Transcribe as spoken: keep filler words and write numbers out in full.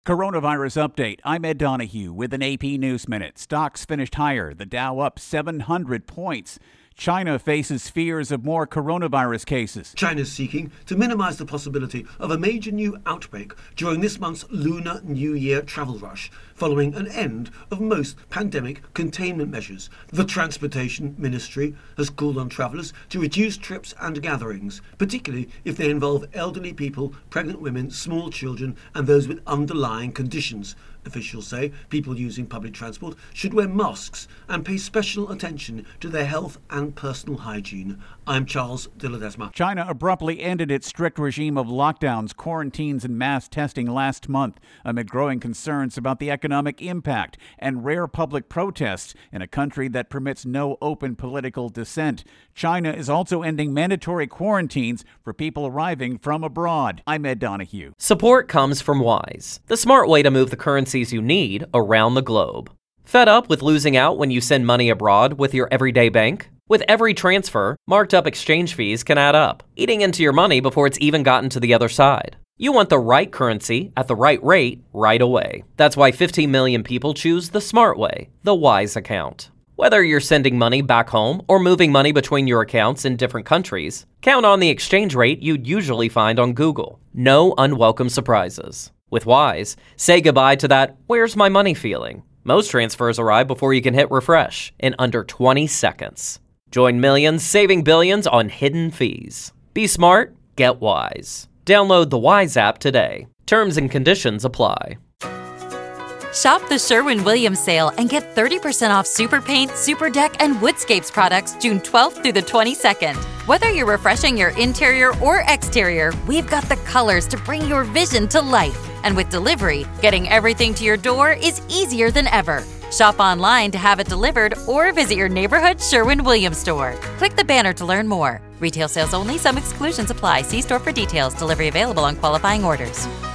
Coronavirus update. I'm Ed Donahue with an A P News Minute. Stocks finished higher. The Dow up seven hundred points. China faces fears of more coronavirus cases. China is seeking to minimize the possibility of a major new outbreak during this month's Lunar New Year travel rush, following an end of most pandemic containment measures. The Transportation Ministry has called on travellers to reduce trips and gatherings, particularly if they involve elderly people, pregnant women, small children, and those with underlying conditions. Officials say people using public transport should wear masks and pay special attention to their health and personal hygiene. I'm Charles de Ledesma. China abruptly ended its strict regime of lockdowns, quarantines, and mass testing last month amid growing concerns about the economic impact and rare public protests in a country that permits no open political dissent. China is also ending mandatory quarantines for people arriving from abroad. I'm Ed Donahue. Support comes from Wise, the smart way to move the currencies you need around the globe. Fed up with losing out when you send money abroad with your everyday bank? With every transfer, marked up exchange fees can add up, eating into your money before it's even gotten to the other side. You want the right currency at the right rate right away. That's why fifteen million people choose the smart way, the Wise account. Whether you're sending money back home or moving money between your accounts in different countries, count on the exchange rate you'd usually find on Google. No unwelcome surprises. With Wise, say goodbye to that "where's my money" feeling. Most transfers arrive before you can hit refresh in under twenty seconds. Join millions saving billions on hidden fees. Be smart, get Wise. Download the Wise app today. Terms and conditions apply. Shop the Sherwin-Williams sale and get thirty percent off Super Paint, Super Deck, and Woodscapes products June twelfth through the twenty-second. Whether you're refreshing your interior or exterior, we've got the colors to bring your vision to life. And with delivery, getting everything to your door is easier than ever. Shop online to have it delivered or visit your neighborhood Sherwin-Williams store. Click the banner to learn more. Retail sales only. Some exclusions apply. See store for details. Delivery available on qualifying orders.